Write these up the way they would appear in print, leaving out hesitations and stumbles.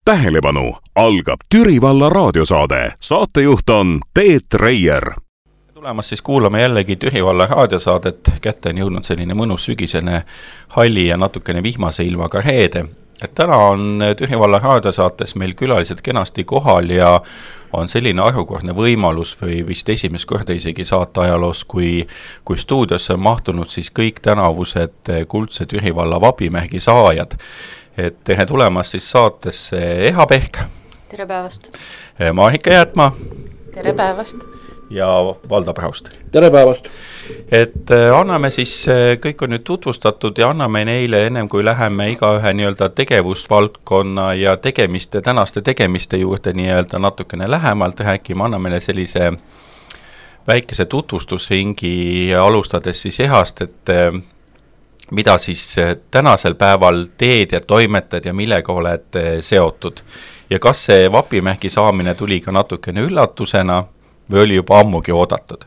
Tähelepanu, algab Türi valla raadiosaade. Saatejuht on Teet Reier. Tulemas siis kuulame jällegi Türi valla raadiosaadet. Kätte on jõudnud selline mõnus sügisene halli ja natukene vihmase ilmaga reede. Täna on Türi valla raadiosaates meil külalised kenasti kohal ja on selline arvukordne võimalus või vist esimest korda isegi saate ajaloos, kui stuudiosse on mahtunud siis kõik tänavused kuldse Türi valla vabimärgi saajad. Tere tulemas siis saatesse Eha Pehk. Tere päevast. Marika Jäätma. Tere päevast. Ja Valdo Praust. Tere päevast. Anname siis, kõik on nüüd tutvustatud ja anname neile ennem kui läheme igaühe nii-öelda tegevusvaldkonna ja tänaste tegemiste juurde nii-öelda natukene lähemalt rääkima, anname neile sellise väikese tutvustusringi alustades siis Ehast, mida siis tänasel päeval teed ja toimetad ja millega oled seotud. Ja kas see vapimärgi saamine tuli ka natukene üllatusena või oli juba ammugi oodatud?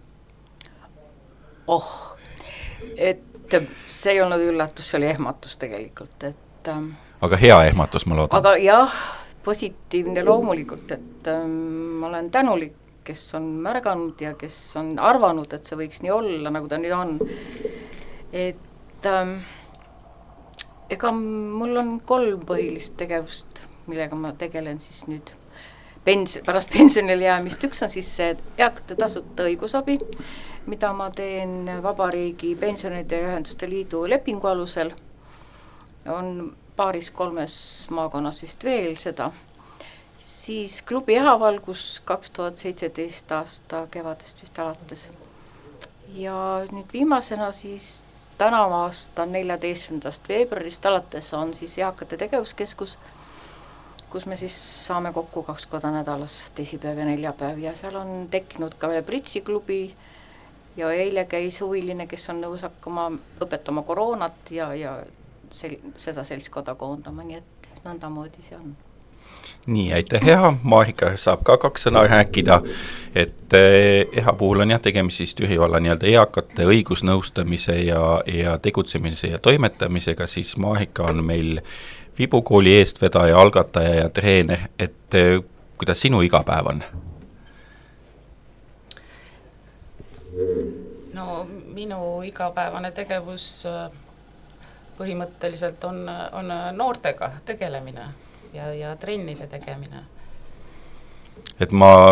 See ei olnud üllatus, see oli ehmatus tegelikult. Aga hea ehmatus, ma loodan. Aga jah, positiivne loomulikult, ma olen tänulik, kes on märganud ja kes on arvanud, et see võiks nii olla, nagu ta nüüd on. Ega mul on 3 põhilist tegevust, millega ma tegelen siis nüüd pärast pensionile jäämist. Üks on siis see eakate tasuta õigusabi, mida ma teen Vabariigi Pensionide ja Ühenduste Liidu lepingu alusel. On 2-3 maakonnas vist veel seda. Siis klubi Ehavalgus 2017 aasta kevadest vist alates. Ja nüüd viimasena siis tänava aasta 14. veebruarist alates on siis eakate tegevuskeskus, kus me siis saame kokku 2 korda nädalas, teisipäev ja neljapäev, ja seal on tekkinud ka veel britsiklubi ja eile käis huviline, kes on nõus hakkama õpetama koroonat ja seda seltskoda koondama, nii et nõndamoodi see on. Nii, aitäh Eha, Marika saab ka 2 sõna rääkida, et Eha puhul on tegemist siis Türi valla nii-öelda eakate õigusnõustamise ja tegutsemise ja toimetamisega, siis Marika on meil Vibukooli eestvedaja, algataja ja treener, et kuidas sinu igapäev on? No minu igapäevane tegevus põhimõtteliselt on noortega tegelemine ja trennide tegemine. Et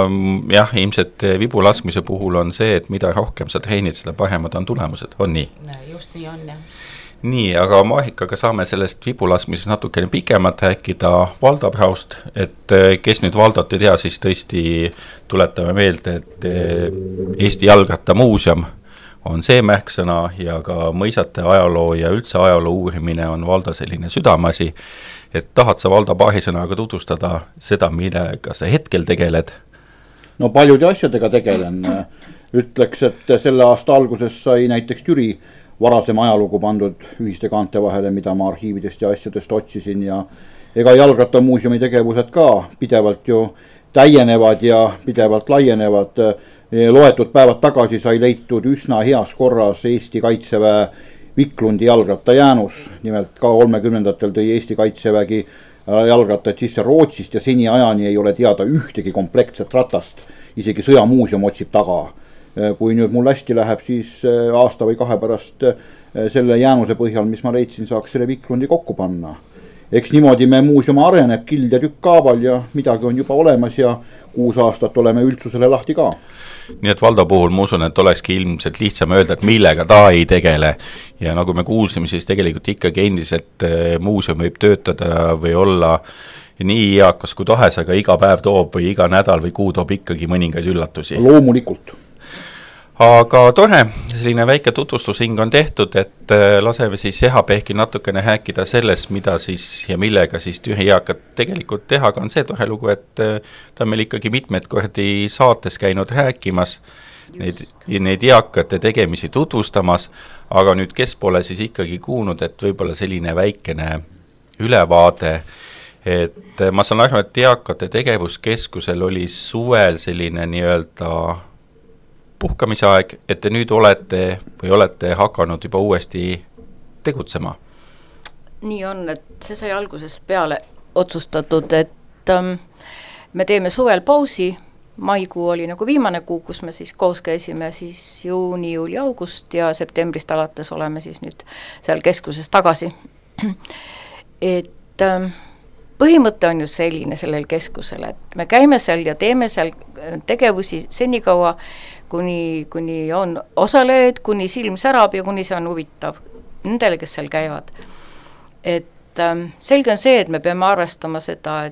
ilmselt vibu laskmise puhul on see, et mida rohkem sa treenid, seda paremad on tulemused, on nii? Just nii on, jah. Nii, aga Marikaga saame sellest vibu laskmises natukene pikemalt rääkida Valdo Praust, et kes nüüd Valdot ei tea, siis tõesti tuletame meelde, et Eesti Jalgrattamuuseum on see märksõna ja ka mõisate ajaloo ja üldse ajaloo uurimine on Valdo selline südamasi. Et tahad sa Valdo paari sõnaga tutvustada seda, millega sa hetkel tegeled? No paljude asjadega tegelen. Ütleks, et selle aasta alguses sai näiteks Türi varasem ajalugu pandud ühiste kaante vahele, mida ma arhiividest ja asjadest otsisin, ja ega Jalgrattamuuseumi tegevused ka pidevalt ju täienevad ja pidevalt laienevad. Loetud päevad tagasi sai leitud üsna heas korras Eesti Kaitseväe Viklundi jalgrattajäänus, nimelt ka 30-ndatel tõi Eesti Kaitsevägi jalgrattajad sisse Rootsist ja seni ajani ei ole teada ühtegi komplektset ratast, isegi sõjamuuseum otsib taga. Kui nüüd mul hästi läheb, siis aasta või 2 pärast selle jäänuse põhjal, mis ma leidsin, saaks selle Viklundi kokku panna. Eks niimoodi me muuseum areneb kild ja tükk kaaval ja midagi on juba olemas ja 6 aastat oleme üldsusele lahti ka. Nii et Valdo puhul ma usun, et olekski ilmselt lihtsam öelda, et millega ta ei tegele. Ja nagu me kuulsime, siis tegelikult ikkagi endiselt muuseum võib töötada või olla nii eakas kui tahes, aga iga päev toob või iga nädal või kuu toob ikkagi mõningaid üllatusi. Loomulikult. Aga tore, selline väike tutvustusring on tehtud, et laseme siis Eha Pehki natukene rääkida sellest, mida siis ja millega siis Türi eakad tegelikult teha, aga on see tore lugu, et ta on meil ikkagi mitmed kordi saates käinud rääkimas, neid eakate tegemisi tutvustamas, aga nüüd kes pole siis ikkagi kuulnud, et võib-olla selline väikene ülevaade, et ma saan aru, et eakate tegevuskeskusel oli suvel selline nii-öelda puhkamise aeg, et te nüüd olete hakanud juba uuesti tegutsema? Nii on, et see sai algusest peale otsustatud, et me teeme suvel pausi, maikuu oli nagu viimane kuu, kus me siis koos käisime, siis juuni, juuli, august ja septembrist alates oleme siis nüüd seal keskuses tagasi. Et põhimõte on ju selline sellel keskusel, et me käime seal ja teeme seal tegevusi senikaua, kuni on osalejaid, kuni silm särab ja kuni see on huvitav nendele, kes seal käivad. Et selge on see, et me peame arvestama seda,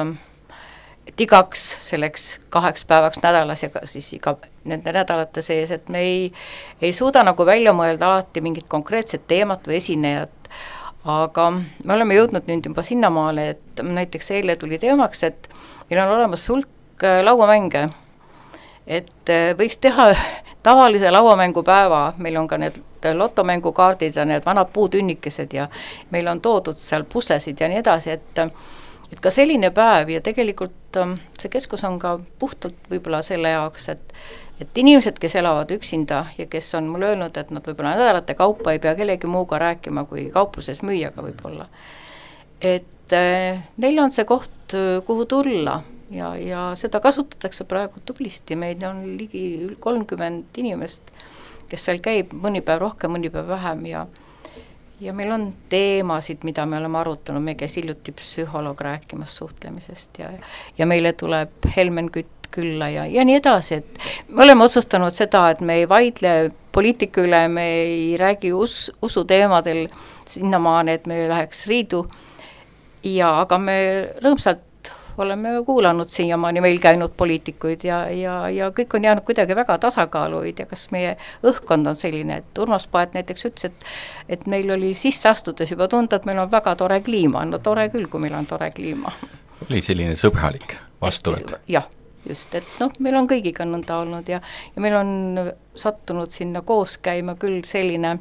et igaks selleks 2 päevaks nädalas ja siis iga nende nädalate sees, et me ei suuda nagu välja mõelda alati mingit konkreetset teemat või esinejat, aga me oleme jõudnud nüüd juba sinnamaale, et näiteks eile tuli teemaks, et meil on olemas hulk lauamänge, et võiks teha tavalise lauamängupäeva, meil on ka need lotomängukaardid ja need vanad puutünnikesed ja meil on toodud seal puslesid ja nii edasi, et ka selline päev ja tegelikult see keskus on ka puhtalt võib-olla selle jaoks, et inimesed, kes elavad üksinda ja kes on mulle öelnud, et nad võib-olla nädalate kaupa ei pea kellegi muuga rääkima kui kaupluses müüjaga võib-olla. Et neil on see koht, kuhu tulla ja seda kasutatakse praegu tublisti, meid on ligi 30 inimest, kes seal käib mõni päev rohkem, mõni päev vähem ja meil on teemasid, mida me oleme arutanud, me käis hiljuti psühholoog rääkimas suhtlemisest ja meile tuleb Helmen Kütt külla ja nii edasi, et me oleme otsustanud seda, et me ei vaidle poliitika üle, me ei räägi usu teemadel sinnamaani, et me läheks riidu aga me rõõmsalt oleme kuulanud siiamaani meil käinud poliitikuid ja kõik on jäänud kuidagi väga tasakaaluid ja kas meie õhkkond on selline, et Urmas Paet näiteks ütles, et meil oli sisse astudes juba tunda, et meil on väga tore kliima, no tore küll, kui meil on tore kliima. Oli selline sõbralik vastuvõtt? Jah, just, et meil on kõigiga nõnda olnud ja meil on sattunud sinna koos käima küll selline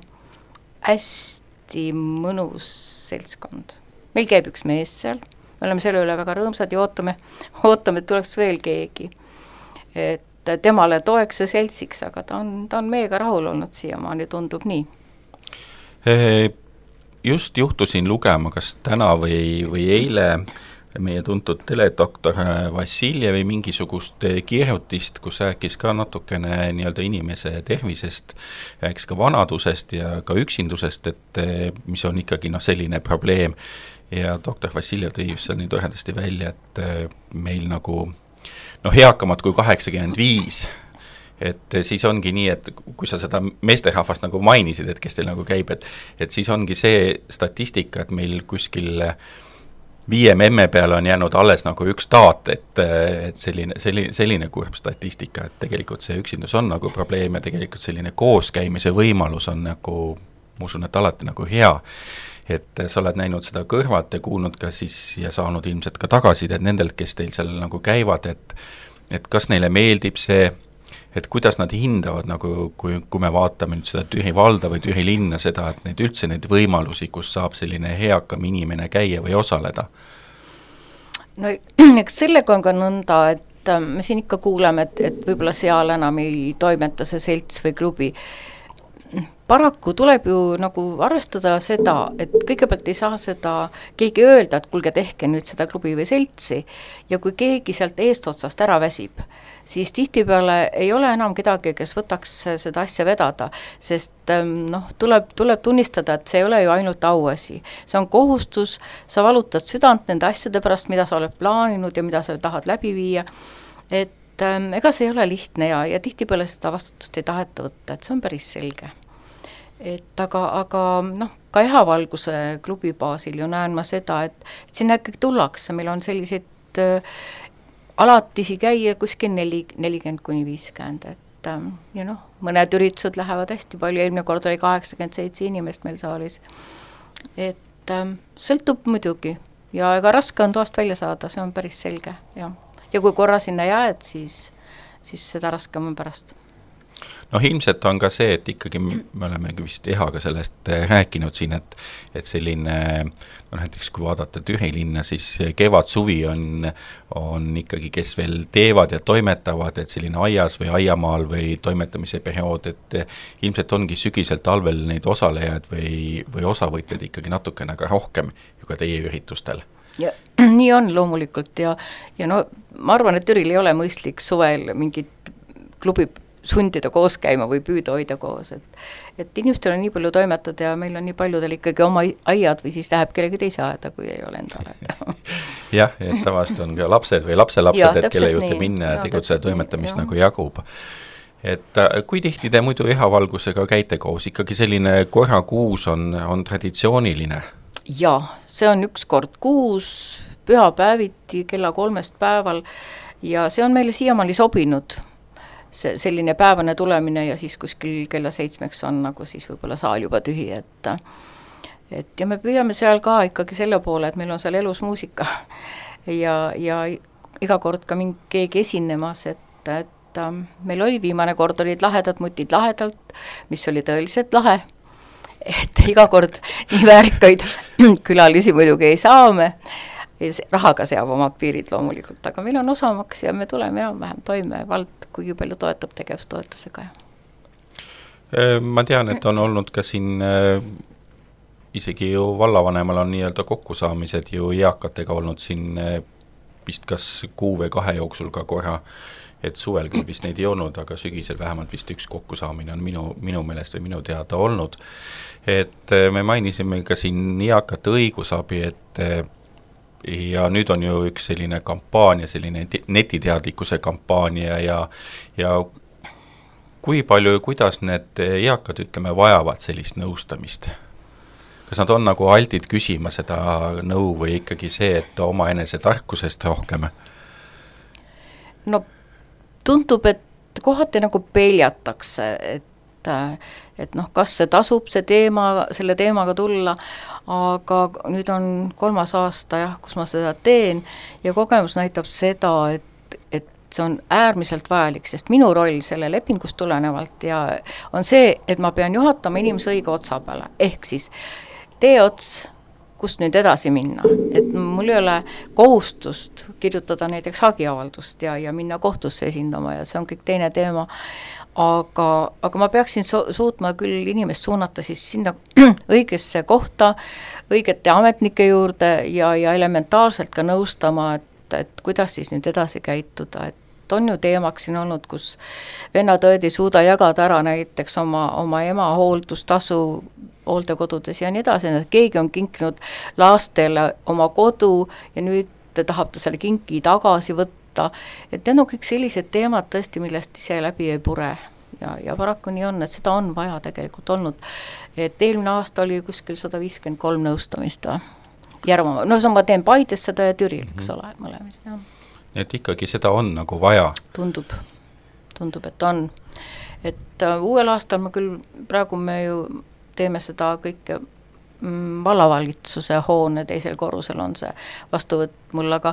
hästi mõnus seltskond. Meil käib üks mees seal, me oleme selle üle väga rõõmsad ja ootame, et tuleks veel keegi. Et temale toeks ja seltsiks, aga ta on meiega rahul olnud siiamaani, tundub nii. Just juhtusin lugema, kas täna või eile meie tuntud teledoktor Vassiljevi mingisugust kirjutist, kus rääkis ka natukene nii-öelda inimese tervisest, rääkis ka vanadusest ja ka üksindusest, et mis on ikkagi selline probleem. Ja doktor Vassiljev tõi just seal nii toredasti välja, et meil nagu eakamad kui 85, et siis ongi nii, et kui sa seda meesterahvast nagu mainisid, et kes teil nagu käib, et siis ongi see statistika, et meil kuskil 5 memme peale on jäänud alles nagu üks taat, et selline kurb statistika, et tegelikult see üksindus on nagu probleem ja tegelikult selline kooskäimise võimalus on nagu, ma usun, et alati nagu hea. Et sa oled näinud seda kõrvalt ja kuulnud ka siis ja saanud ilmselt ka tagasisidet nendelt, kes teil seal nagu käivad, et kas neile meeldib see, et kuidas nad hindavad, nagu kui me vaatame nüüd seda Türi valda või Türi linna, seda, et neid üldse neid võimalusi, kus saab selline heakam inimene käia või osaleda? No eks sellega on ka nõnda, et me siin ikka kuuleme, et võib-olla seal enam ei toimeta see selts või klubi. Paraku tuleb ju nagu arvestada seda, et kõigepealt ei saa seda keegi öelda, et kuulge, tehke nüüd seda klubi või seltsi ja kui keegi sealt eestotsast ära väsib, siis tihtipeale ei ole enam kedagi, kes võtaks seda asja vedada, sest tuleb tunnistada, et see ei ole ju ainult auasi. See on kohustus, sa valutad südant nende asjade pärast, mida sa oled plaaninud ja mida sa tahad läbi viia, et ega see ei ole lihtne ja tihtipeale seda vastutust ei taheta võtta, et see on päris selge. Et aga ka Ehavalguse klubi baasil ju näen ma seda, et sinna ikkagi tullakse, meil on selliseid alatisi käia kuskil 40-50, et ja mõned üritused lähevad hästi palju, eelmine kord oli 87 inimest meil saalis, et sõltub muidugi ja ega raske on toast välja saada, see on päris selge ja kui korra sinna jääd, siis seda raskem on pärast. Ilmselt on ka see, et ikkagi me oleme vist Ehaga sellest rääkinud siin, et selline, näiteks kui vaadata Türi linna, siis kevad-suvi on ikkagi, kes veel teevad ja toimetavad, et selline aias või aiamaal või toimetamise periood, et ilmselt ongi sügiselt talvel neid osalejaid või osavõtjaid ikkagi natukene ka rohkem ju ka teie üritustel. ja nii on loomulikult ja no ma arvan, et Türil ei ole mõistlik suvel mingit klubi sundida koos käima või püüda hoida koos, et inimestel on nii palju toimetada ja meil on nii paljudel ikkagi oma aiad või siis läheb kellegi teise aeda, kui ei ole endale. jah, et tavaliselt on ka lapsed või lapselapsed, et kelle juurde minna ja tegutseda toimetamist nagu jagub. Et kui tihti te muidu ehavalgusega käite koos, ikkagi selline korra kuus on traditsiooniline? Jaa, see on üks kord kuus, pühapäeviti kella 3 päeval ja see on meile siiamaani sobinud. See selline päevane tulemine ja siis kuskil kella 7 on nagu siis võib-olla saal juba tühi, et ja me püüame seal ka ikkagi selle poole, et meil on seal elus muusika ja iga kord ka keegi esinemas, et meil oli viimane kord olid lahedad mutid lahedalt, mis oli tõeliselt lahe, et iga kord nii väärikaid külalisi muidugi ei saa me, rahaga seab omad piirid loomulikult, aga meil on osamaks ja me tuleme enam-vähem toime, vald kuigi palju toetab tegevustoetusega. Ma tean, et on olnud ka siin isegi ju vallavanemal on nii-öelda kokkusaamised ju eakatega olnud siin vist kas 6 või 2 jooksul ka korra, et suvel küll vist neid ei olnud, aga sügisel vähemalt vist üks kokkusaamine on minu meelest või minu teada olnud. Et me mainisime ka siin eakate õigusabi, et ja nüüd on ju üks selline kampaania, selline netiteadlikkuse kampaania ja kui palju ja kuidas need eakad, ütleme, vajavad sellist nõustamist? Kas nad on nagu altid küsima seda nõu või ikkagi see, et oma enese tarkusest rohkem? No tundub, et kohati nagu peljatakse, et noh, kas see tasub selle teemaga tulla, aga nüüd on 3. aasta kus ma seda teen ja kogemus näitab seda, et see on äärmiselt vajalik, sest minu roll selle lepingust tulenevalt ja on see, et ma pean juhatama inimese õige otsa peale, ehk siis tee ots, kust nüüd edasi minna, et mul ei ole kohustust kirjutada näiteks hagiavaldust ja minna kohtusse esindama ja see on kõik teine teema, aga ma peaksin suutma küll inimest suunata siis sinna õigesse kohta, õigete ametnike juurde ja elementaarselt ka nõustama, et kuidas siis nüüd edasi käituda, et on ju teemaks siin olnud, kus vennad-õed ei suuda jagada ära näiteks oma ema hooldustasu hooldekodudes ja nii edasi, et keegi on kinkinud lastele oma kodu ja nüüd tahab ta selle kinki tagasi võtta, et need on kõik sellised teemad tõesti, millest ise läbi ei pure ja paraku nii on, et seda on vaja tegelikult olnud, et eelmine aasta oli kuskil 153 nõustamist Järvamaa, no ma teen Paides seda ja Türil, eks ole, mõlemis, jah. Et ikkagi seda on nagu vaja? Tundub, et on. Et uuel aastal praegu me ju teeme seda kõike vallavalitsuse hoone teisel korrusel on see vastuvõtt mul, aga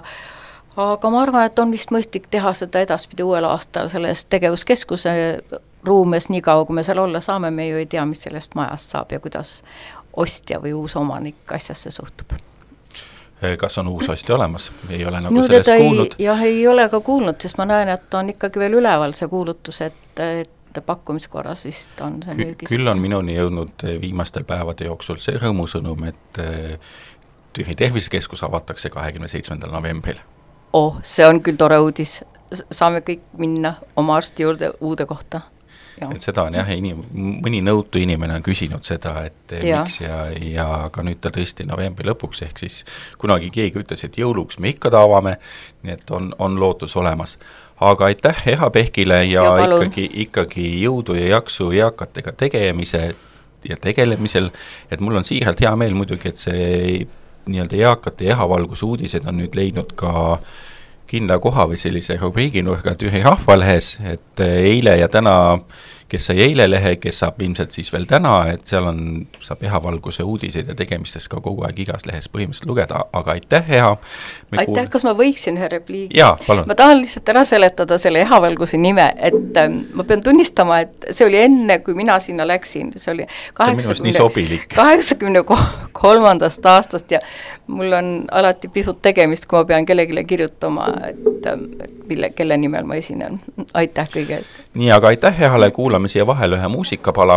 ma arvan, et on vist mõistlik teha seda edaspidi uuel aastal selles tegevuskeskuse ruumes, nii kaua kui me seal olla saame, me ju ei tea, mis sellest majast saab ja kuidas ostja või uus omanik asjasse suhtub. Kas on uus ostja olemas? Ei ole nagu sellest kuulnud? Jah, ei ole ka kuulnud, sest ma näen, et on ikkagi veel üleval see kuulutus, et pakkumiskorras vist on see müügis. Küll on minuni jõudnud viimastel päevade jooksul see rõõmusõnum, et Türi tervisekeskus avatakse 27. novembril. See on küll tore uudis. Saame kõik minna oma arsti juurde uude kohta. Et seda on mõni nõutu inimene on küsinud seda, et miks ja ka nüüd ta tõesti novembri lõpuks, ehk siis kunagi keegi ütles, et jõuluks me ikka ta avame, nii et on lootus olemas. Aga aitäh Eha Pehkile ja ikkagi jõudu ja jaksu eakatega tegelemisel, et mul on siiralt hea meel muidugi, et see nii-öelda eakate ehavalgus uudised on nüüd leidnud ka kindla koha või sellise rubriiginurga Türi Rahvalehes, et eile ja täna, kes sai eile lehe, kes saab ilmselt siis veel täna, et seal saab ehavalguse uudiseid ja tegemistest ka kogu aeg igas lehes põhimõtteliselt lugeda, aga aitäh, Eha! Aitäh, kas ma võiksin ühe repliigi? Jaa, palun! Ma tahan lihtsalt ära seletada selle ehavalguse nime, et ma pean tunnistama, et see oli enne, kui mina sinna läksin, see oli 83. aastast ja mul on alati pisut tegemist, kui ma pean kellelegi kirjutama, et kelle nimel ma esinen. Aitäh kõige eest! Nii, aga aitäh Ehale, kuulame siia vahel ühe muusikapala.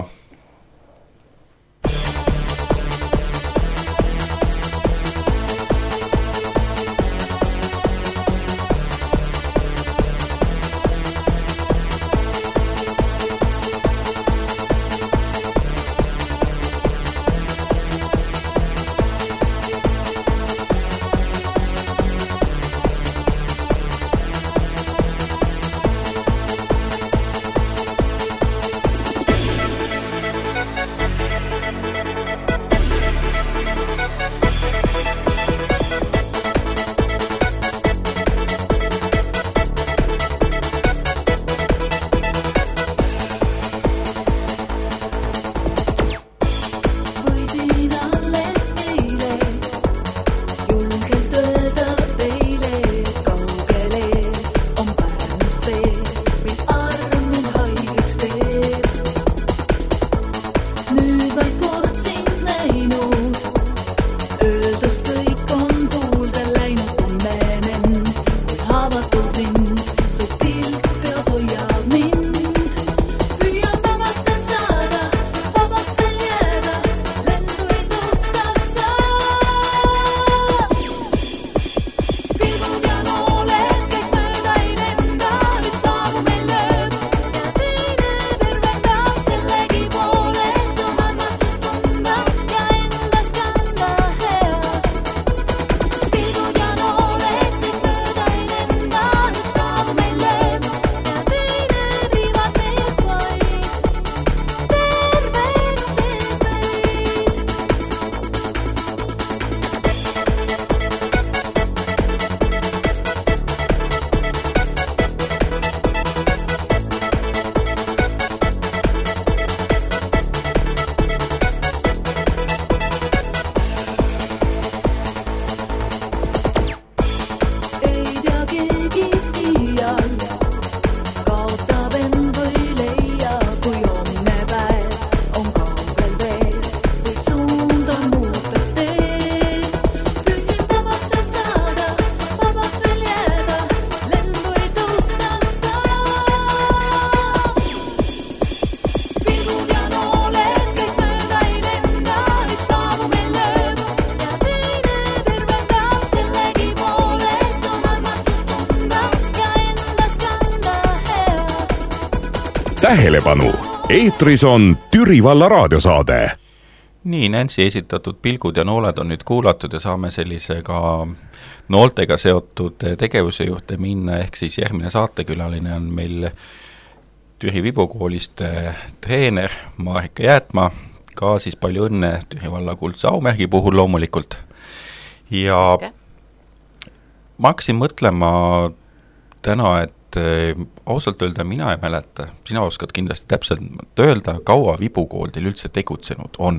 tähelepanu, eetris on Türi valla raadiosaade. Nii, Nancy esitatud Pilgud ja nooled on nüüd kuulatud ja saame sellise ka nooltega seotud tegevuse juurde minna, ehk siis järgmine saatekülaline on meil Türi Vibukoolist treener Marika Jäätma, ka siis palju õnne Türi valla kuldse aumärgi puhul loomulikult. Ja ma hakkasin mõtlema täna, et ausalt öelda mina ei mäleta, sina oskad kindlasti täpselt öelda, kaua Vibukool teil üldse tegutsenud on?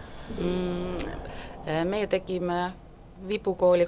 Meie tegime Vibukooli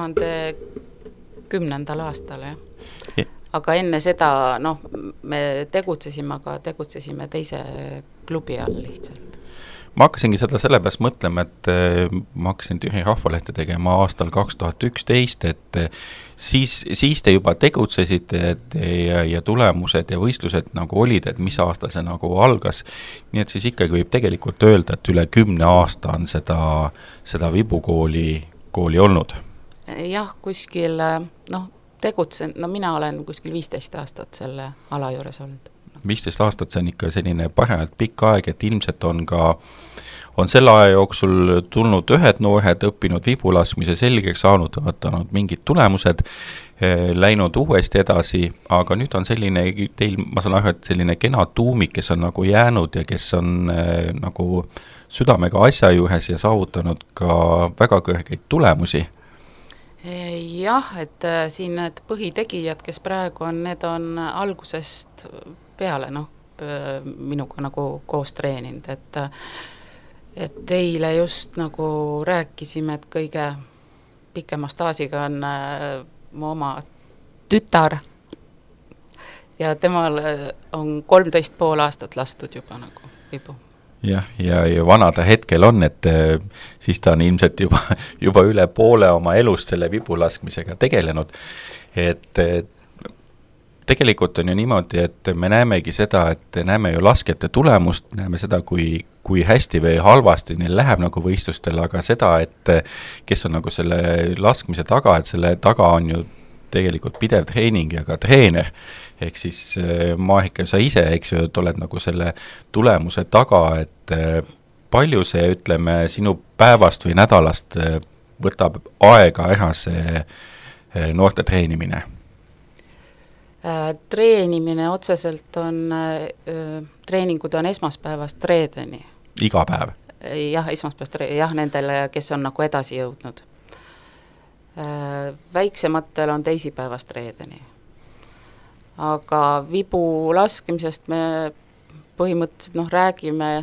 2010. aastal, aga enne seda, me tegutsesime teise klubi all lihtsalt. Ma hakkasingi seda sellepärast mõtlema, et ma hakkasin Türi Rahvalehte tegema aastal 2011, et siis te juba tegutsesite ja tulemused ja võistlused nagu olid, et mis aasta see nagu algas. Nii et siis ikkagi võib tegelikult öelda, et üle 10 aasta on seda Vibukooli olnud. Jah, kuskil, tegutsen, mina olen kuskil 15 aastat selle ala juures olnud. 15 aastat see on ikka selline parajalt pikk aeg, et ilmselt on selle aja jooksul tulnud ühed noored, õppinud vibulaskmise selgeks saanud, võtanud mingid tulemused, läinud uuesti edasi, aga nüüd on selline, teil, ma saan aru, et selline kena tuumik, kes on nagu jäänud ja kes on nagu südamega asja juures ja saavutanud ka väga kõrgeid tulemusi. Jah, et siin need põhitegijad, kes praegu on, need on algusest peale, minuga nagu koos treeninud, et eile just nagu rääkisime, et kõige pikema staažiga on mu oma tütar ja temal on 13,5 aastat lastud juba nagu vibu. Jah, ja vana ta hetkel on, et siis ta on ilmselt juba üle poole oma elust selle vibulaskmisega tegelenud, et tegelikult on ju niimoodi, et me näemegi seda, et näeme ju laskjate tulemust, näeme seda, kui hästi või halvasti neil läheb nagu võistlustel, aga seda, et kes on nagu selle laskmise taga, et selle taga on ju tegelikult pidev treening ja ka treener, ehk siis Marika, sa ise, eks ju, et oled nagu selle tulemuse taga, et palju see, ütleme, sinu päevast või nädalast võtab aega ära see noorte treenimine? Treenimine otseselt on, treeningud on esmaspäevast reedeni. Iga päev? Jah, esmaspäevast jah, nendele, kes on nagu edasi jõudnud. Väiksematel on teisipäevast reedeni. Aga vibu laskimisest me põhimõtteliselt räägime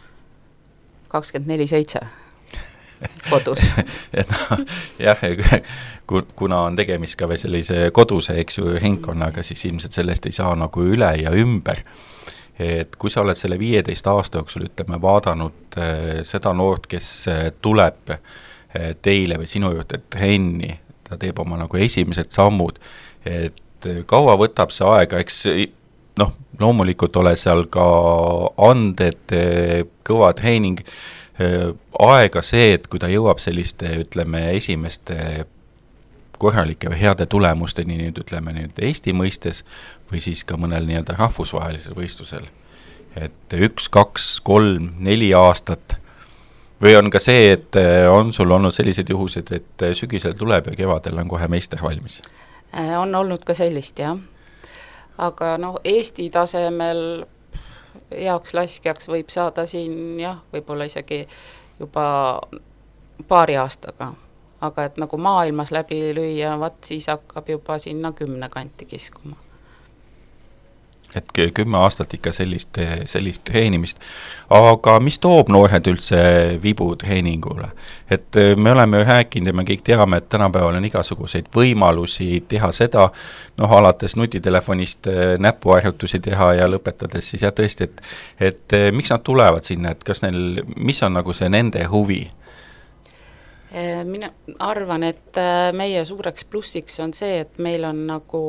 24/7 kodus. Jah, kuna on tegemist ka või sellise koduse, eks ju, ringkonnaga, siis ilmselt sellest ei saa nagu üle ja ümber. Et kui sa oled selle 15 aasta jooksul, ütleme, vaadanud seda noort, kes tuleb teile või sinu juurde trenni, ta teeb oma nagu esimesed sammud, et kaua võtab see aega, eks loomulikult ole seal ka anded, kõva treening, aega see, et kui ta jõuab selliste, ütleme, esimeste korralike või heade tulemusteni nüüd, ütleme, nüüd Eesti mõistes või siis ka mõnel nii-öelda rahvusvahelisel võistlusel. Et 1, 2, 3, 4 aastat või on ka see, et on sul olnud sellised juhused, et sügisel tuleb ja kevadel on kohe meister valmis? On olnud ka sellist, jah. Aga Eesti tasemel heaks laskjaks võib saada siin, jah, võib-olla isegi juba paari aastaga. Aga et nagu maailmas läbi lüüa, siis hakkab juba sinna 10 kanti kiskuma. Et 10 aastat ikka sellist treenimist. Aga mis toob noored üldse vibu treeningule? Et me oleme rääkinud ja me kõik teame, et tänapäeval on igasuguseid võimalusi teha seda, alates nutitelefonist näpuharjutusi teha ja lõpetades siis tõesti, et miks nad tulevad sinna, et kas neil, mis on nagu see nende huvi? Mina arvan, et meie suureks plussiks on see, et meil on nagu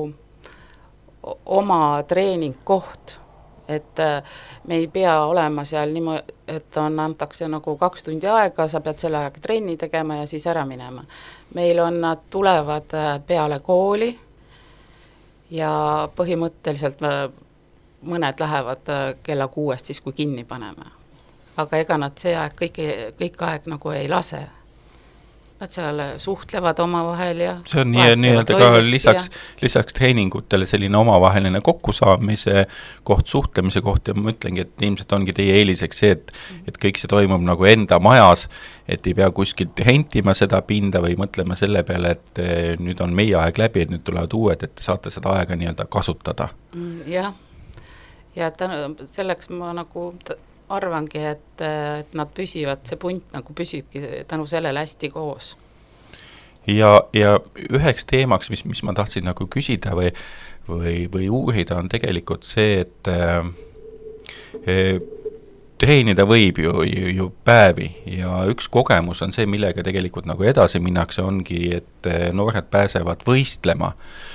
oma treeningkoht, et me ei pea olema seal niimoodi, et antakse nagu 2 tundi aega, sa pead selle ajaga trenni tegema ja siis ära minema. Meil on, nad tulevad peale kooli ja põhimõtteliselt mõned lähevad kella 6 siis, kui kinni paneme. Aga ega nad see aeg, kõik aeg nagu ei lase. Nad seal suhtlevad omavahel ja see on nii-öelda ka lisaks treeningutele selline omavaheline kokkusaamise koht, suhtlemise koht ja ma ütlengi, et ilmselt ongi teie eeliseks see, et kõik see toimub nagu enda majas, et ei pea kuskilt rentima seda pinda või mõtlema selle peale, et nüüd on meie aeg läbi, et nüüd tulevad uued, et saate seda aega nii-öelda kasutada. Jah, ja selleks ma nagu arvangi, et nad püsivad, see punt nagu püsibki tänu sellele hästi koos. Ja üheks teemaks, mis ma tahtsin nagu küsida või uurida, on tegelikult see, et treenida võib ju päevi ja üks kogemus on see, millega tegelikult nagu edasi minnakse, ongi, et noored pääsevad võistlema.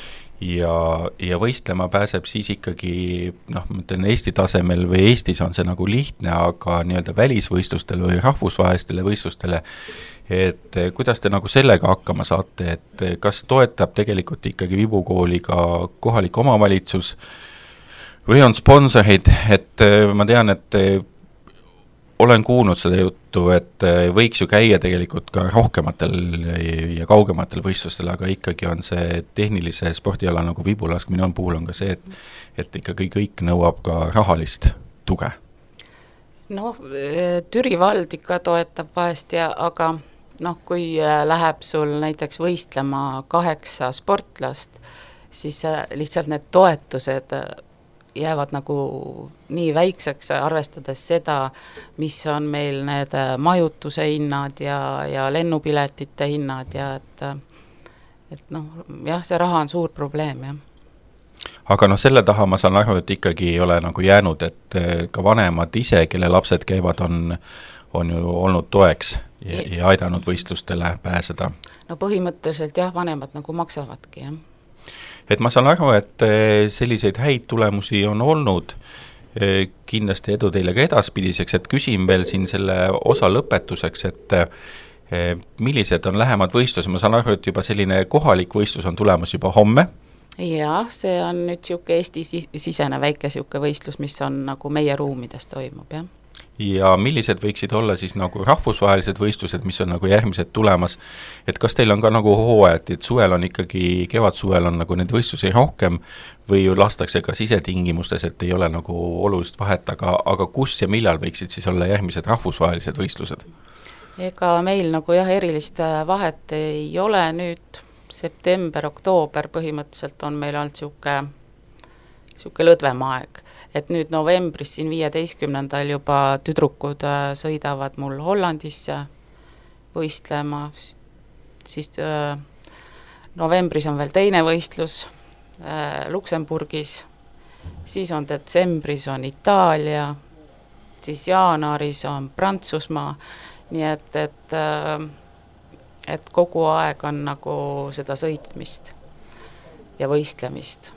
Ja võistlema pääseb siis ikkagi, noh, ma ütlen Eesti tasemel või Eestis on see nagu lihtne, aga nii-öelda välisvõistlustele või rahvusvahelistele võistlustele, et kuidas te nagu sellega hakkama saate, et kas toetab tegelikult ikkagi Vibukooli ka kohalik omavalitsus või on sponsorid, et ma tean, et olen kuulnud seda juttu, et võiks ju käia tegelikult ka rohkematel ja kaugematel võistlustel, aga ikkagi on see tehnilise spordiala nagu vibulaskmine puhul on ka see, et ikkagi kõik nõuab ka rahalist tuge. Noh, Türi vald ikka toetab vahest aga noh, kui läheb sul näiteks võistlema 8 sportlast, siis lihtsalt need toetused jäävad nagu nii väikseks, arvestades seda, mis on meil need majutuse hinnad ja lennupiletite hinnad ja et noh, jah, see raha on suur probleem, jah. Aga noh, selle taha ma saan aru, et ikkagi ei ole nagu jäänud, et ka vanemad ise, kelle lapsed käivad, on ju olnud toeks ja aidanud võistlustele pääseda. No põhimõtteliselt jah, vanemad nagu maksavadki, jah. Et ma saan aru, et selliseid häid tulemusi on olnud, kindlasti edu teile ka edaspidiseks, et küsin veel siin selle osa lõpetuseks, et millised on lähemad võistlused, ma saan aru, et juba selline kohalik võistlus on tulemas juba homme. Jah, see on nüüd siuke Eesti-sisene väike siuke võistlus, mis on nagu meie ruumides toimub, jah. Ja millised võiksid olla siis nagu rahvusvahelised võistlused, mis on nagu järgmised tulemas, et kas teil on ka nagu hooajad, et suvel on ikkagi, kevadsuvel on nagu neid võistlusi rohkem või ju lastakse ka sisetingimustes, et ei ole nagu olulist vahet, aga kus ja millal võiksid siis olla järgmised rahvusvahelised võistlused? Ega meil nagu jah, erilist vahet ei ole nüüd, september, oktoober põhimõtteliselt on meil olnud siuke lõdvem aeg. Et nüüd novembris siin 15. juba tüdrukud sõidavad mul Hollandisse võistlema, siis novembris on veel teine võistlus Luksemburgis, siis on detsembris on Itaalia, siis jaanuaris on Prantsusmaa, nii et kogu aeg on nagu seda sõitmist ja võistlemist.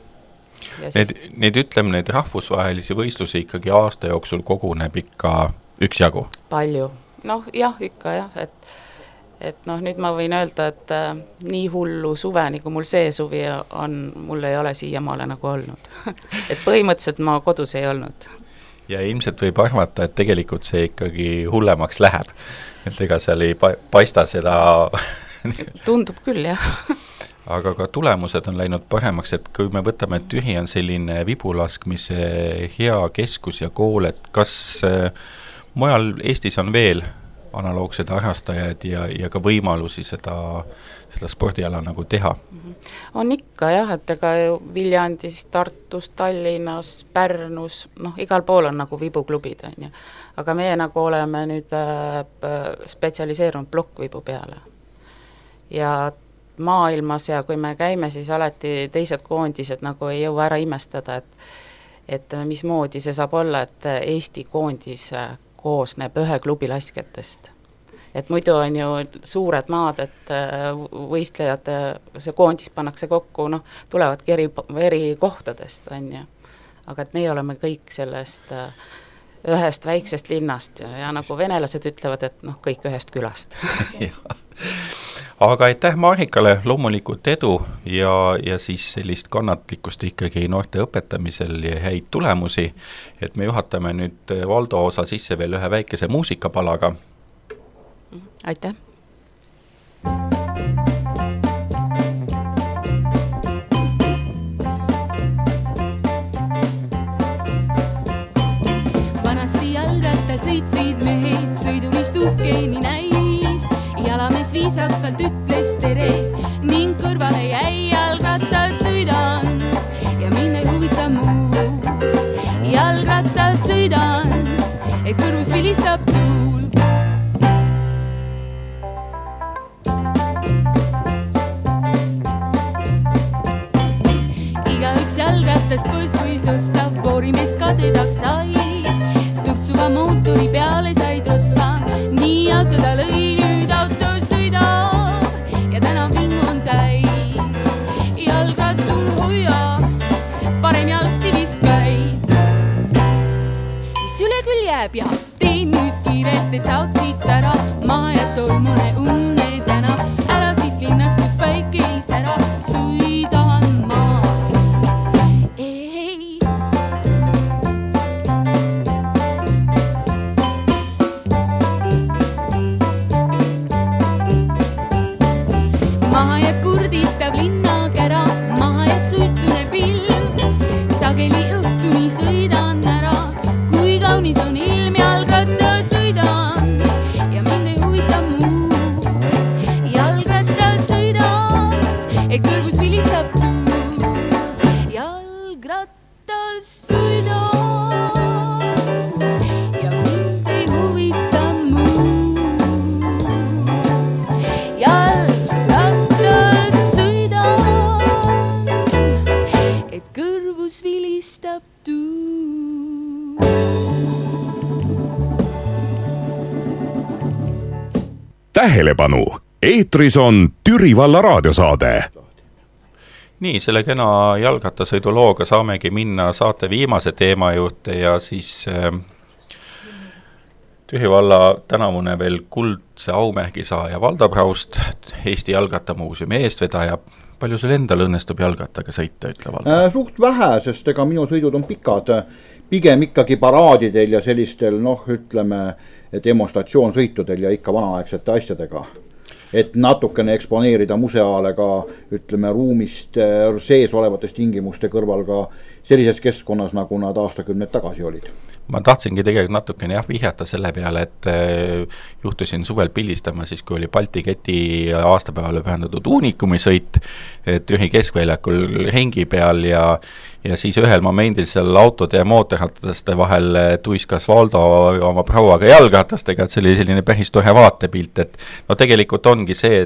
Neid rahvusvahelisi võistlusi ikkagi aasta jooksul koguneb ikka üksjagu? Palju, noh jah, ikka jah, et noh, nüüd ma võin öelda, et nii hullu suve, nagu mul see suvi on, mul ei ole siiamaale nagu olnud. Et põhimõtteliselt ma kodus ei olnud. Ja ilmselt võib arvata, et tegelikult see ikkagi hullemaks läheb, et ega seal ei paista seda... Tundub küll, jah. Aga ka tulemused on läinud paremaks, et kui me võtame, et Türi on selline vibulaskmise hea keskus ja kool, et kas mujal Eestis on veel analoogsed harrastajaid ja ka võimalusi seda spordiala nagu teha? On ikka jah, et ega Viljandis, Tartus, Tallinnas, Pärnus, noh, igal pool on nagu vibuklubid, on ju. Aga meie nagu oleme nüüd spetsialiseerunud plokkvibu peale. Ja maailmas ja kui me käime, siis alati teised koondised nagu ei jõua ära imestada, et mismoodi see saab olla, et Eesti koondis koosneb 1 klubi laskjatest. Et muidu on ju suured maad, et võistlejad, see koondis pannakse kokku, noh, tulevadki eri kohtadest, on ju. Aga et meie oleme kõik sellest ühest väiksest linnast ja nagu venelased ütlevad, et noh, kõik ühest külast. aga aitäh Marikale, loomulikult edu ja siis sellist kannatlikkust ikkagi noorte õpetamisel ja häid tulemusi, et me juhatame nüüd Valdo osa sisse veel ühe väikese muusikapalaga. Aitäh! Vanasti jalgrattal sõitsid mehed, sõidurist uhkeeni näis, jalamees viisakalt ütles tere ning kõrvale jäi jalgrattal sõidan ja mind ei huvita muu. Jalgrattal sõidan, et kõrvus vilistab tuul. Igaüks jalgrattast poest võis osta, poorimees ka tedaks sai. Tuktsuva mootori peale said roska, nii auto ta lõi, nüüd auto sõidab ja täna vingu on täis. Jalgrattur hoia, parem jalgsi vist käib. Mis üle küll jääb ja teen nüüd kiiret, et saab siit ära maha ja tolmune unne täna. Ära siit linnast, kus päike ei sära, sõidan maa. Sageli õhtuni sõidan ära, kui kaunis on ilm, jalgrattal sõidan ja mind ei huvita muu. Jalgrattal sõidan, et kõrvus vilistab tuul. Jalgrattal sõidan ja mind ei huvita muu. Jalgrattal sõidan, et kõrvus vilistab tuul. Tähelepanu! Eetris on Türi valla raadiosaade. Nii, selle kena jalgrattasõidu looga saamegi minna saate viimase teema juurde ja siis Türi valla tänavune veel kuldse aumärgi saaja Valdo Praust, Eesti Jalgrattamuuseumi eestvedaja. Palju sul endal õnnestub jalgrattaga sõita, ütle Valdo? Suht vähe, sest ega minu sõidud on pikad, pigem ikkagi paraadidel ja sellistel, ütleme, demonstratsioonsõitudel ja ikka vanaaegsete asjadega. Et natukene eksponeerida museaale ka, ütleme, ruumist sees olevates tingimuste kõrval ka sellises keskkonnas, nagu nad aastakümned tagasi olid. Ma tahtsingi tegelikult natukene vihjata selle peale, et juhtusin suvel pildistama siis, kui oli Balti keti aastapäevale pühendatud uunikumisõit Türi keskväljakul ringi peal ja siis ühel momendil seal autode ja mootorrataste vahel tuiskas Valdo oma prouaga jalgratastega, et see oli selline päris tore vaatepilt, et no tegelikult ongi see,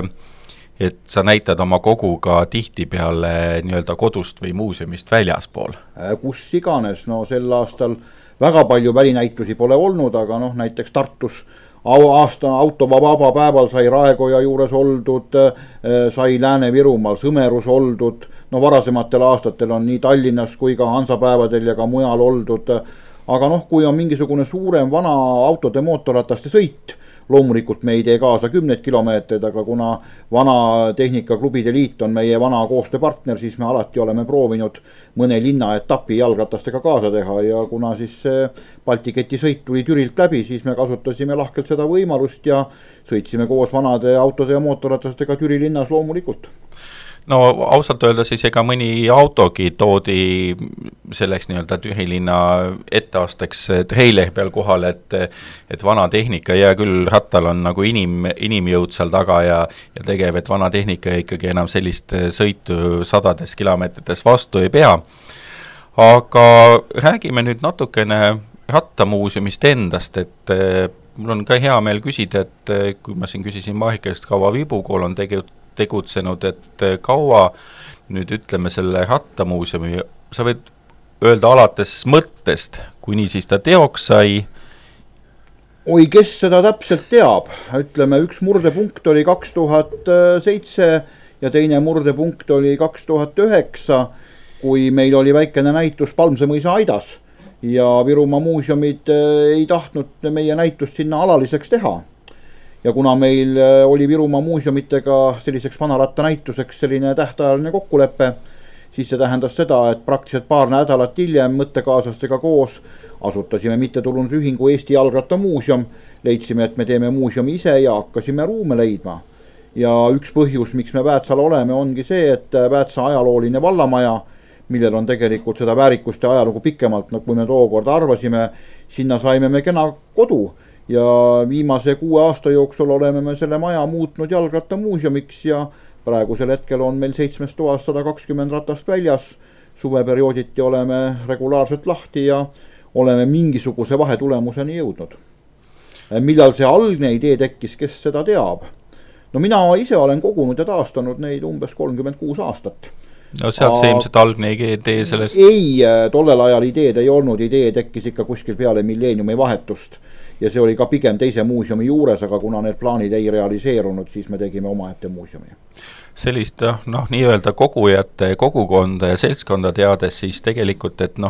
et sa näitad oma koguga tihti peale nii-öelda kodust või muuseumist väljaspool. Kus iganes, sel aastal väga palju välinäitusi pole olnud, aga näiteks Tartus aasta autovaba päeval sai Raekoja juures oldud, sai Lääne-Virumaal Sõmerus oldud, varasematel aastatel on nii Tallinnas kui ka Hansapäevadel ja ka mujal oldud, aga kui on mingisugune suurem vana autode mootorrataste sõit, loomulikult me ei tee kaasa 10 kilomeetreid, aga kuna vana Tehnikaklubide Liit on meie vana koostööpartner, siis me alati oleme proovinud mõne linna etapi jalgratastega kaasa teha ja kuna siis Balti keti sõit tuli Türilt läbi, siis me kasutasime lahkelt seda võimalust ja sõitsime koos vanade autode ja mootorratastega Türi linnas loomulikult. No ausalt öelda siis ega mõni autogi toodi selleks nii-öelda Türi linna etteasteks treiler peal kohal, et vana tehnika ja küll rattal on nagu inimjõud seal taga ja tegev, et vana tehnika ikkagi enam sellist sõitu sadades kilomeetrites vastu ei pea. Aga räägime nüüd natukene rattamuuseumist endast, et mul on ka hea meel küsida, et kui ma siin küsisin Marikast, kaua Vibukool on tegutsenud, et kaua nüüd ütleme selle rattamuuseumi, sa võid öelda alates mõttest, kuni siis ta teoks sai? Oi, kes seda täpselt teab? Ütleme, üks murdepunkt oli 2007 ja teine murdepunkt oli 2009, kui meil oli väikene näitus Palmsemõisa aidas ja Virumaa muuseumid ei tahtnud meie näitust sinna alaliseks teha. ja kuna meil oli Virumaa muuseumitega selliseks vanarattanäituseks selline tähtajaline kokkulepe, siis see tähendas seda, et praktiliselt paar nädalat hiljem mõttekaaslastega koos asutasime mittetulundusühingu Eesti Jalgrattamuuseum, leidsime, et me teeme muuseumi ise ja hakkasime ruume leidma. Ja üks põhjus, miks me Väätsal oleme, ongi see, et Väätsa ajalooline vallamaja, millel on tegelikult seda väärikust ja ajalugu pikemalt, nagu me tookord arvasime, sinna saime me kena kodu ja viimase 6 aasta jooksul oleme me selle maja muutnud jalgrattamuuseumiks ja praegusel hetkel on meil 7 toas 120 ratast väljas, suveperiooditi oleme regulaarselt lahti ja oleme mingisuguse vahetulemuseni jõudnud. Millal see algne idee tekkis, kes seda teab? No mina ise olen kogunud ja taastanud neid umbes 36 aastat. No sealt see ilmselt algne idee sellest? Ei, tollel ajal ideed ei olnud, idee tekkis ikka kuskil peale milleeniumi vahetust ja see oli ka pigem teise muuseumi juures, aga kuna need plaanid ei realiseerunud, siis me tegime omaette muuseumi. Sellist nii-öelda kogujate, kogukonda ja seltskonda teades siis tegelikult, et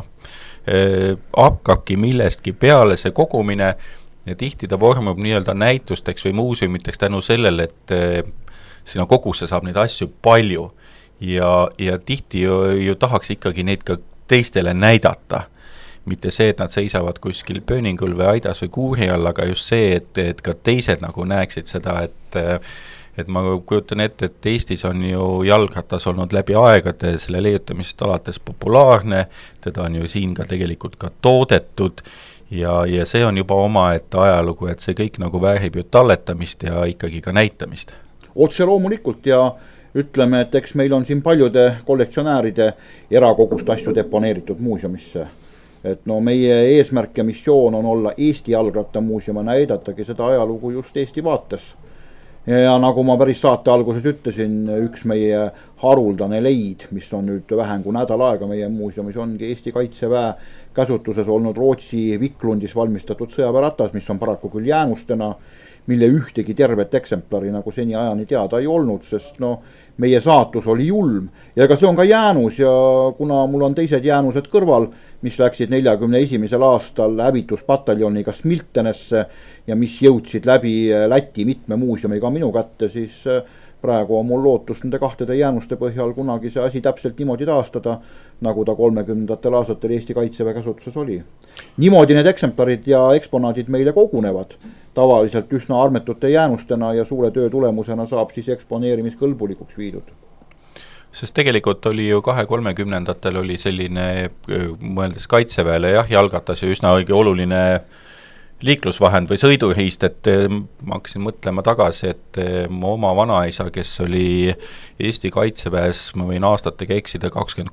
hakkabki millestki peale see kogumine ja tihti ta vormub nii-öelda näitusteks või muuseumiteks tänu sellele, et sinna kogusse saab neid asju palju ja tihti ju tahaks ikkagi neid ka teistele näidata. Mitte see, et nad seisavad kuskil pööningul või aidas või kuuri all, aga just see, et ka teised nagu näeksid seda, et ma kujutan ette, et Eestis on ju jalgratas olnud läbi aegade selle leiutamist alates populaarne, teda on ju siin ka tegelikult ka toodetud ja see on juba omaette ajalugu, et see kõik nagu väärib ju talletamist ja ikkagi ka näitamist. Otse loomulikult ja ütleme, et eks meil on siin paljude kollektsionääride erakogust asju deponeeritud muuseumisse. Et meie eesmärk ja missioon on olla Eesti jalgrattamuuseum ja näidatagi seda ajalugu just Eesti vaates. Ja nagu ma päris saate alguses ütlesin, üks meie haruldane leid, mis on nüüd vähem kui nädal aega meie muuseumis, ongi Eesti Kaitseväe käsutuses olnud Rootsi Viklundis valmistatud sõjaväeratas, mis on paraku küll jäänustena, mille ühtegi tervet eksemplari nagu seni ajani teada ei olnud, sest meie saatus oli julm ja ega see on ka jäänus ja kuna mul on teised jäänused kõrval, mis läksid 41. aastal hävituspataljoniga Smiltenesse ja mis jõudsid läbi Läti mitme muuseumiga minu kätte, siis praegu on mul lootus nende 2 jäänuste põhjal kunagi see asi täpselt niimoodi taastada, nagu ta 30. aastatel Eesti Kaitseväe käsutuses oli. Niimoodi need eksemplarid ja eksponaadid meile kogunevad, tavaliselt üsna armetute jäänustena ja suure töö tulemusena saab siis eksponeerimiskõlbulikuks viidud. Sest tegelikult oli ju 2030-ndatel oli selline, mõeldes Kaitseväele jalgratas ja üsna õige oluline liiklusvahend või sõiduriist, et ma hakkasin mõtlema tagasi, et mu oma vanaisa, kes oli Eesti Kaitseväes, ma võin aastatega eksida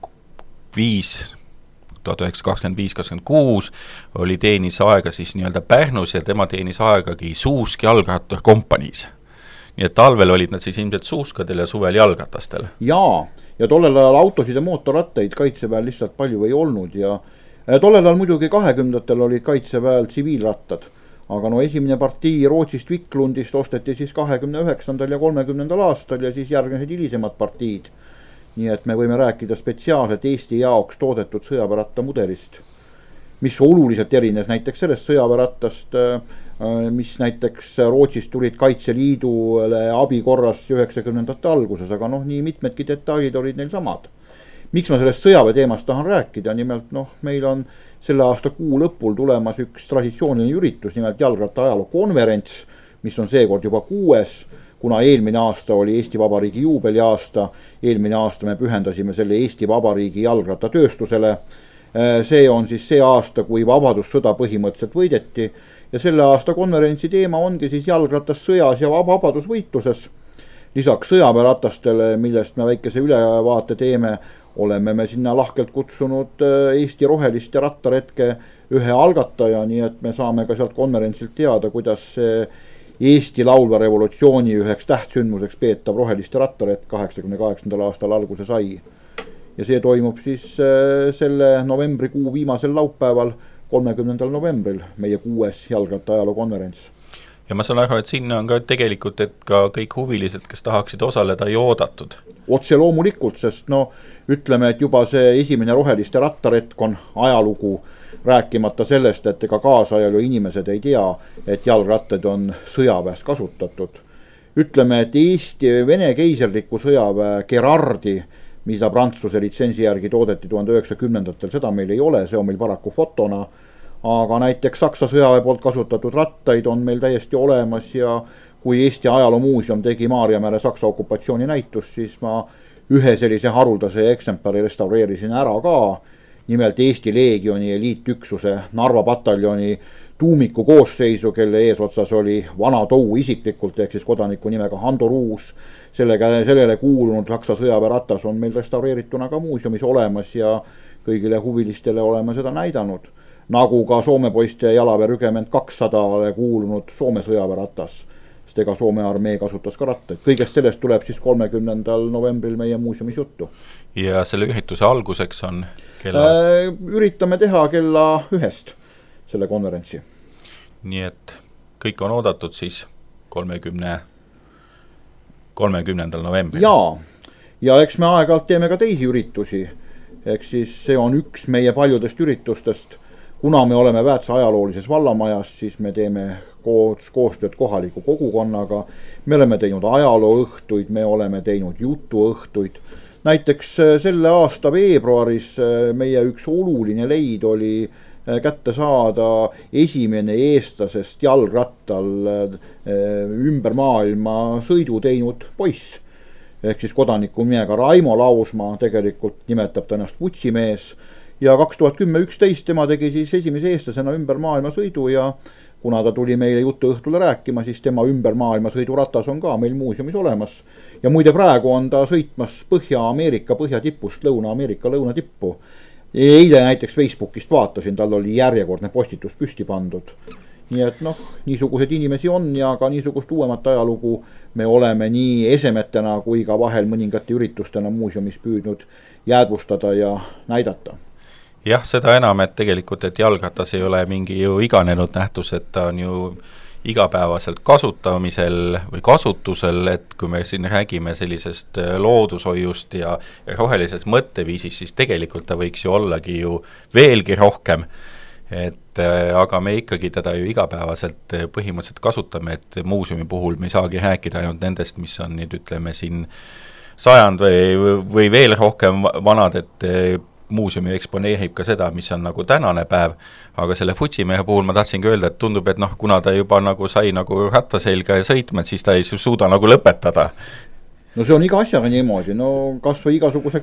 1925-26, oli teenis aega siis nii-öelda Pärnus ja tema teenis aegagi Suusk jalgrattakompaniis. Nii et talvel olid nad siis ilmselt suuskadel ja suvel jalgratastel. Ja tollel ajal autosid ja mootorrattaid Kaitseväel lihtsalt palju ei olnud ja tollel ajal muidugi 20-ndatel olid Kaitseväel tsiviilrattad, aga esimene partii Rootsist Viklundist osteti siis 29. ja 30. aastal ja siis järgnesid hilisemad partiid. Nii et me võime rääkida spetsiaalselt Eesti jaoks toodetud sõjaväerattamudelist, mis oluliselt erines näiteks sellest sõjaväerattast, mis näiteks Rootsist tulid Kaitseliidule abikorras 90-ndate alguses, aga nii mitmedki detailid olid neil samad. Miks ma sellest sõjaväe teemast tahan rääkida, nimelt meil on selle aasta kuu lõpul tulemas üks traditsiooniline üritus, nimelt jalgratta ajaloo konverents, mis on seekord juba 6, kuna eelmine aasta oli Eesti Vabariigi juubeli aasta, eelmine aasta me pühendasime selle Eesti Vabariigi jalgrattatööstusele. See on siis see aasta, kui vabadussõda põhimõtteliselt võideti ja selle aasta konverentsi teema ongi siis jalgratas sõjas ja vabadusvõitluses. Lisaks sõjaväeratastele, millest me väikese ülevaate teeme, oleme me sinna lahkelt kutsunud Eesti roheliste rattaretke ühe algataja, nii et me saame ka sealt konverentsilt teada, kuidas Eesti laulva revolutsiooni üheks tähtsündmuseks peetav roheliste rattaretk 88. aastal alguse sai. Ja see toimub siis selle novembrikuu viimasel laupäeval, 30. novembril, meie 6. jalgratta ajaloo konverents. ja ma saan aru, et sinna on ka tegelikult, et ka kõik huvilised, kes tahaksid osaleda, ei oodatud. Otse loomulikult, sest no ütleme, et juba see esimene roheliste rattaretk on ajalugu, rääkimata sellest, et ega kaasajal ju inimesed ei tea, et jalgrattad on sõjaväes kasutatud. Ütleme, et Eesti Vene keiserliku sõjaväe Gerardi, mida Prantsuse litsentsi järgi toodeti 1910-ndatel, seda meil ei ole, see on meil paraku fotona, aga näiteks Saksa sõjaväe poolt kasutatud rattaid on meil täiesti olemas ja kui Eesti Ajaloomuuseum tegi Maarjamäele Saksa okupatsiooni näitust, siis ma ühe sellise haruldase eksemplari restaureerisin ära ka, nimelt Eesti Leegioni eliitüksuse Narva pataljoni tuumiku koosseisu, kelle eesotsas oli Vana Tou isiklikult, ehk siis kodaniku nimega Hando Ruus. Sellele kuulunud Saksa sõjaväe ratas on meil restaureerituna ka muuseumis olemas ja kõigile huvilistele oleme seda näidanud. Nagu ka Soome poiste jalaväe rügement 200 kuulunud Soome sõjaväe ratas, sest ega Soome armee kasutas ka rattaid. Kõigest sellest tuleb siis 30. novembril meie muuseumis juttu. Ja selle ürituse alguseks on kella? Üritame teha kella 1 selle konverentsi. Nii et kõik on oodatud siis 30. novembril. Ja eks me aeg-ajalt teeme ka teisi üritusi. Eks siis see on üks meie paljudest üritustest. Kuna me oleme Väätsa ajaloolises vallamajas, siis me teeme koostööd kohaliku kogukonnaga. Me oleme teinud ajalooõhtuid, me oleme teinud jutuõhtuid. Näiteks selle aasta veebruaris meie üks oluline leid oli kätte saada esimene eestlasest jalgrattal ümber maailma sõidu teinud poiss. Ehk siis kodaniku nimega Raimo Lausmaa, tegelikult nimetab ta ennast vutsimees. Ja 2010-11 tema tegi siis esimese eestlasena ümber maailma sõidu ja kuna ta tuli meile jutuõhtule rääkima, siis tema ümber maailma sõiduratas on ka meil muuseumis olemas. Ja muide praegu on ta sõitmas Põhja-Ameerika põhjatipust Lõuna-Ameerika lõunatippu. Eile näiteks Facebookist vaatasin, tal oli järjekordne postitus püsti pandud. Nii et niisugused inimesi on ja ka niisugust uuemat ajalugu me oleme nii esemetena kui ka vahel mõningate üritustena muuseumis püüdnud jäädvustada ja näidata. Jah, seda enam, et tegelikult, et jalgratas ei ole mingi ju iganenud nähtus, et ta on ju igapäevaselt kasutamisel või kasutusel, et kui me siin räägime sellisest loodushoiust ja rohelisest mõtteviisist, siis tegelikult ta võiks ju ollagi ju veelgi rohkem, aga me ikkagi teda ju igapäevaselt põhimõtteliselt kasutame, et muuseumi puhul me ei saagi rääkida ainult nendest, mis on nüüd ütleme siin 100 või veel rohkem vanad, et muuseumi eksponeerib ka seda, mis on nagu tänane päev, aga selle futsimehe puhul ma tahtsingi öelda, et tundub, et kuna ta juba nagu sai nagu ratta selga ja sõitma, siis ta ei suuda nagu lõpetada. No see on iga asjaga niimoodi, kas või igasuguse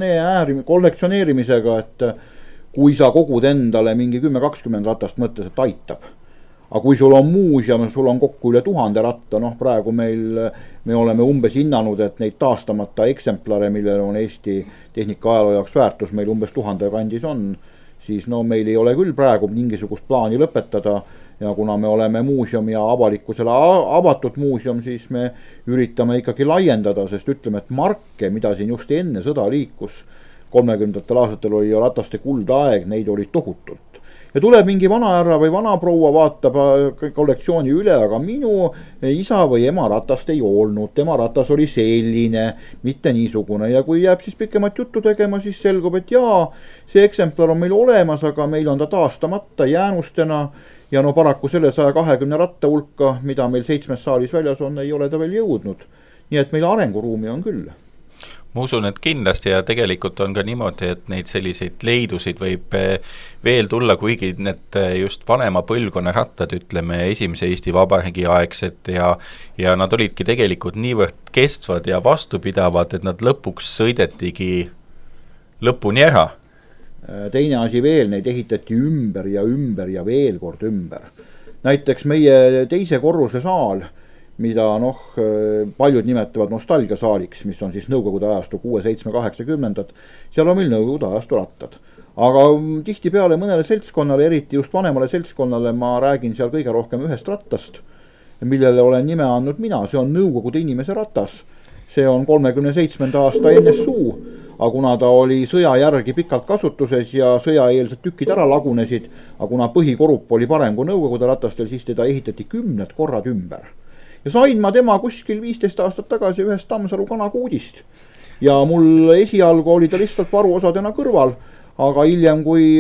kollektsioneerimisega, et kui sa kogud endale mingi 10-20 ratast mõttes, et aitab. Aga kui sul on muuseum, sul on kokku üle 1000 ratta, praegu me oleme umbes hinnanud, et neid taastamata eksemplare, millel on Eesti tehnika ajaloo jaoks väärtus, meil umbes 1000 kandis on, siis meil ei ole küll praegu mingisugust plaani lõpetada ja kuna me oleme muuseum ja avalikkusele avatud muuseum, siis me üritame ikkagi laiendada, sest ütleme, et marke, mida siin just enne sõda liikus, 30. aastatel oli rataste kuldaeg, neid oli tohutult. Ja tuleb mingi vanahärra või vanaproua vaatab kollektsiooni üle, aga minu isa või ema ratast ei olnud, tema ratas oli selline, mitte niisugune ja kui jääb siis pikemat juttu tegema, siis selgub, et see eksemplar on meil olemas, aga meil on ta taastamata jäänustena ja paraku selle 120 ratta hulka, mida meil 7 saalis väljas on, ei ole ta veel jõudnud. Nii et meil arenguruumi on küll. Ma usun, et kindlasti ja tegelikult on ka niimoodi, et neid selliseid leidusid võib veel tulla, kuigi need just vanema põlvkonna rattad, ütleme, esimese Eesti Vabariigi aegsed ja nad olidki tegelikult niivõrd kestvad ja vastupidavad, et nad lõpuks sõidetigi lõpuni ära. Teine asi veel, neid ehitati ümber ja veel kord ümber. Näiteks meie teise korruse saal, mida paljud nimetavad nostalgiasaaliks, mis on siis Nõukogude ajastu 6, 7, 80, seal on meil Nõukogude ajastu rattad. Aga tihtipeale mõnele seltskonnale, eriti just vanemale seltskonnale, ma räägin seal kõige rohkem ühest rattast, millele olen nime andnud mina, see on Nõukogude inimese ratas. See on 37. aasta NSU, aga kuna ta oli sõja järgi pikalt kasutuses ja sõjaeelsed tükid ära lagunesid, aga kuna põhikorup oli parem kui Nõukogude ratastel, siis teda ehitati 10 korrad ümber. Ja sain ma tema kuskil 15 aastat tagasi ühest Tammsalu kanakuudist. Ja mul esialgu oli ta lihtsalt varuosadena kõrval, aga hiljem, kui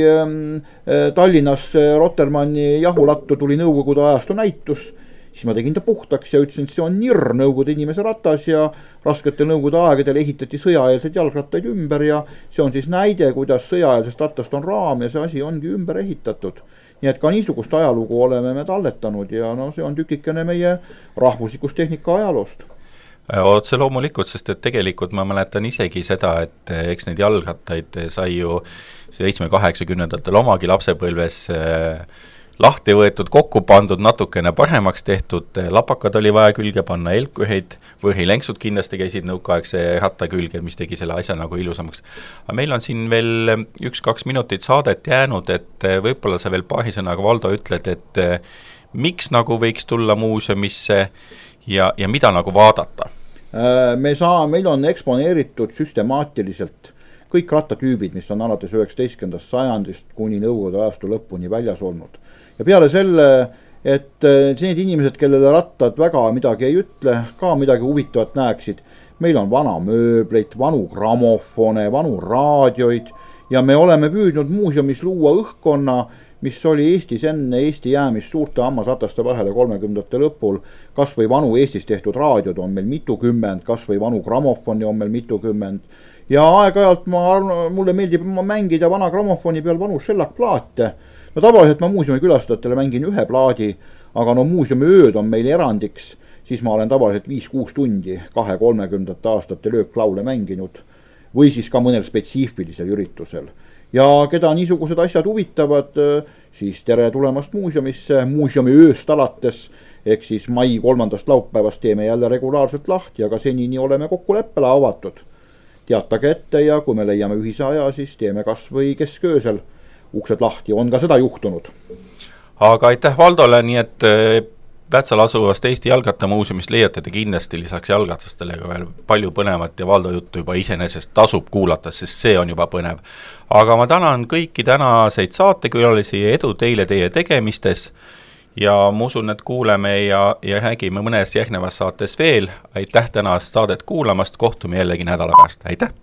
Tallinnas Rotermanni jahulattu tuli Nõukogude ajastu näitus, siis ma tegin ta puhtaks ja ütlesin, et see on nirr Nõukogude inimese ratas ja rasketel Nõukogude aegadel ehitati sõjaeelseid jalgrattaid ümber ja see on siis näide, kuidas sõjaeelsest rattast on raam ja see asi ongi ümber ehitatud. Nii et ka niisugust ajalugu oleme me talletanud ja no see on tükikene meie rahvuslikust tehnika ajaloost. Otse loomulikult, sest et tegelikult ma mäletan isegi seda, et eks neid jalgrattaid sai ju 70-80-ndatel omagi lapsepõlves lahti võetud, kokku pandud, natukene paremaks tehtud, lapakad oli vaja külge panna, elkuheid, võhilenksud kindlasti käisid nõukaaegse ratta külge, mis tegi selle asja nagu ilusamaks. Aga meil on siin veel 1-2 minutit saadet jäänud, et võib-olla sa veel paari sõnaga, Valdo, ütled, et miks nagu võiks tulla muuseumisse ja mida nagu vaadata? Meil on eksponeeritud süstemaatiliselt kõik rattatüübid, mis on alates 19. sajandist kuni Nõukogude ajastu lõpuni väljas olnud. Ja peale selle, et need inimesed, kellele rattad väga midagi ei ütle, ka midagi huvitavat näeksid, meil on vana mööbleid, vanu grammofone, vanu raadioid ja me oleme püüdnud muuseumis luua õhkkonna, mis oli Eestis enne Eesti jäämist suurte hammasrataste vahele 30ndate lõpul, kas või vanu Eestis tehtud raadiod on meil mitukümmend, kas või vanu grammofoni on meil mitukümmend. Ja aeg-ajalt mulle meeldib mängida vana grammofoni peal vanu šellakplaate. No tavaliselt ma muuseumi külastajatele mängin ühe plaadi, aga no muuseumi ööd on meil erandiks, siis ma olen tavaliselt 5-6 tundi 2-30 aastate lööklaule mänginud või siis ka mõnel spetsiifilisel üritusel. Ja keda niisugused asjad huvitavad, siis tere tulemast muuseumisse, muuseumi ööst alates, ehk siis mai 3. laupäevast teeme jälle regulaarselt lahti, aga senini oleme kokkuleppele avatud. Teatage ette ja kui me leiame ühise aja, siis teeme kas või kesköösel uksed lahti, on ka seda juhtunud. Aga aitäh Valdole, nii et Pätsal asuvast Eesti jalgrattamuuseumist leiate te kindlasti lisaks jalgratastele ka veel palju põnevat ja Valdo juttu juba iseenesest tasub kuulata, sest see on juba põnev. Aga ma tänan kõiki tänaseid saatekülalisi, edu teile teie tegemistes ja ma usun, et kuuleme ja räägime mõnes järgnevas saates veel. Aitäh tänast saadet kuulamast, kohtume jällegi nädala pärast, aitäh!